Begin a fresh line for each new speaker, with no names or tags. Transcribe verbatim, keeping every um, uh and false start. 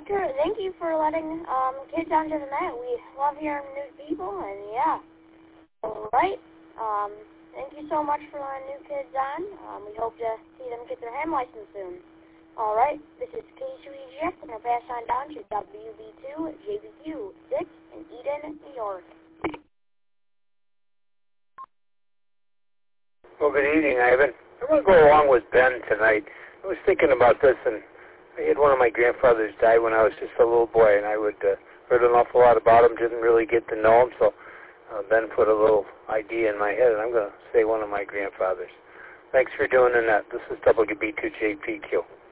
like to thank you for letting um, kids onto the net. We love hearing new people, and yeah. All right. Um, thank you so much for letting new kids on. Um, we hope to see them get their ham license soon. All right. This is K two E G X, and I'll pass on down to W B two J B Q six in Eden, New York.
Well, good evening, Ivan. I'm going to go along with Ben tonight. I was thinking about this, and I had one of my grandfathers die when I was just a little boy, and I would uh, heard an awful lot about him, didn't really get to know him, so uh, Ben put a little idea in my head, and I'm going to say one of my grandfathers. Thanks for doing that. This is W B two J P Q.